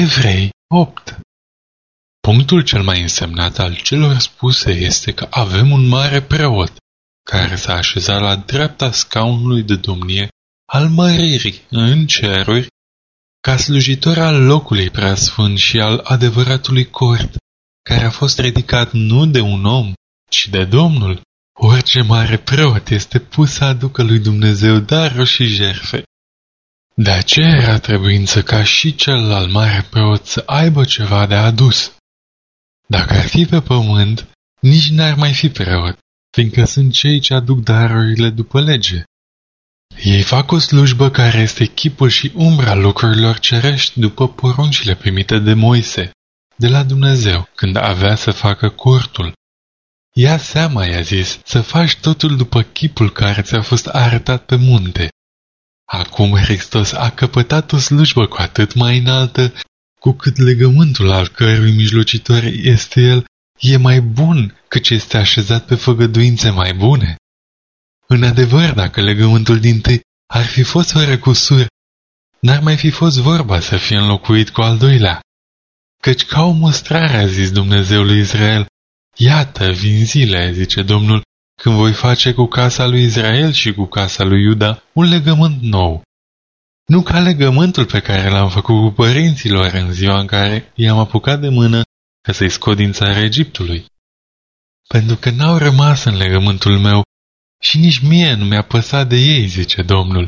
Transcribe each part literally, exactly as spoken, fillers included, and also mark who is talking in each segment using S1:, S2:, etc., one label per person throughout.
S1: Evrei opt. Punctul cel mai însemnat al celor spuse este că avem un mare preot, care s-a așezat la dreapta scaunului de domnie al măririi în ceruri, ca slujitor al locului preasfânt și al adevăratului cort, care a fost ridicat nu de un om, ci de Domnul. Orice mare preot este pus să aducă lui Dumnezeu daruri și jertfe. De aceea era trebuință ca și celălalt mare preot să aibă ceva de adus. Dacă ar fi pe pământ, nici n-ar mai fi preot, fiindcă sunt cei ce aduc darurile după lege. Ei fac o slujbă care este chipul și umbra lucrurilor cerești după poruncile primite de Moise, de la Dumnezeu, când avea să facă cortul. Ia seama, i-a zis, să faci totul după chipul care ți-a fost arătat pe munte. Acum Hristos a căpătat o slujbă cu atât mai înaltă, cu cât legământul al cărui mijlocitor este el, e mai bun, căci este așezat pe făgăduințe mai bune. În adevăr, dacă legământul dintâi ar fi fost fără cusur, n-ar mai fi fost vorba să fie înlocuit cu al doilea. Căci ca o mostrare a zis Dumnezeul lui Israel, iată, vin zile, zice Domnul, când voi face cu casa lui Israel și cu casa lui Iuda un legământ nou. Nu ca legământul pe care l-am făcut cu părinților în ziua în care i-am apucat de mână ca să-i scot din țara Egiptului. Pentru că n-au rămas în legământul meu și nici mie nu mi-a păsat de ei, zice Domnul.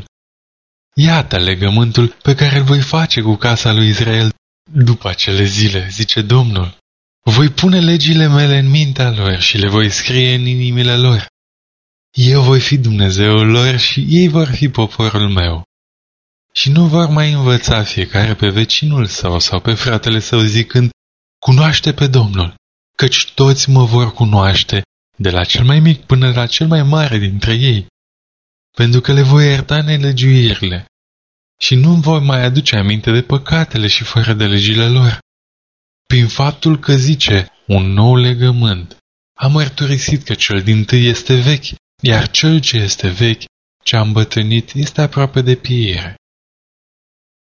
S1: Iată legământul pe care îl voi face cu casa lui Israel după acele zile, zice Domnul. Voi pune legile mele în mintea lor și le voi scrie în inimile lor. Eu voi fi Dumnezeul lor și ei vor fi poporul meu. Și nu vor mai învăța fiecare pe vecinul său sau pe fratele său zicând, cunoaște pe Domnul, căci toți mă vor cunoaște, de la cel mai mic până la cel mai mare dintre ei, pentru că le voi ierta nelegiuirile și nu voi mai aduce aminte de păcatele și fără de legile lor. Prin faptul că zice, un nou legământ, a mărturisit că cel dintâi este vechi, iar cel ce este vechi, ce a îmbătrânit, este aproape de pieire.